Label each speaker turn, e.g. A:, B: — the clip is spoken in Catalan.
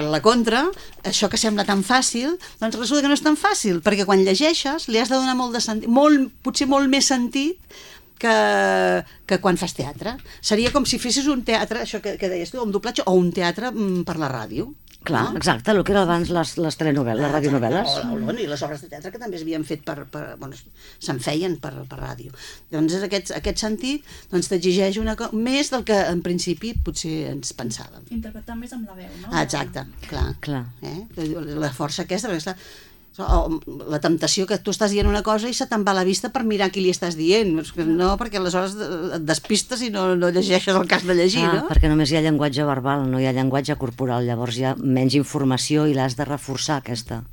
A: la contra, això que sembla tan fàcil, doncs resulta que no és tan fàcil, perquè quan llegeixes li has de donar molt de sentit, potser molt més sentit que quan fas teatre. Seria com si fessis un teatre, això que deies tu, un doblatge, o un teatre per la ràdio.
B: Clar, exacte, el que era abans les telenovel·les, les radionovel·les.
A: I les obres de teatre que també s'havien fet se'n feien per ràdio. Doncs aquest sentit t'exigeix més del que en principi potser ens pensàvem.
C: Interpretar més amb la veu, no?
A: Exacte, clar. La força aquesta, perquè està... la temptació que tu estàs dient una cosa i se te'n va a la vista per mirar qui li estàs dient, no, perquè aleshores et despistes i no llegeixes el que has de llegir, no?
B: Perquè només hi ha llenguatge verbal, no hi ha llenguatge corporal, llavors hi ha menys informació i l'has de reforçar aquesta.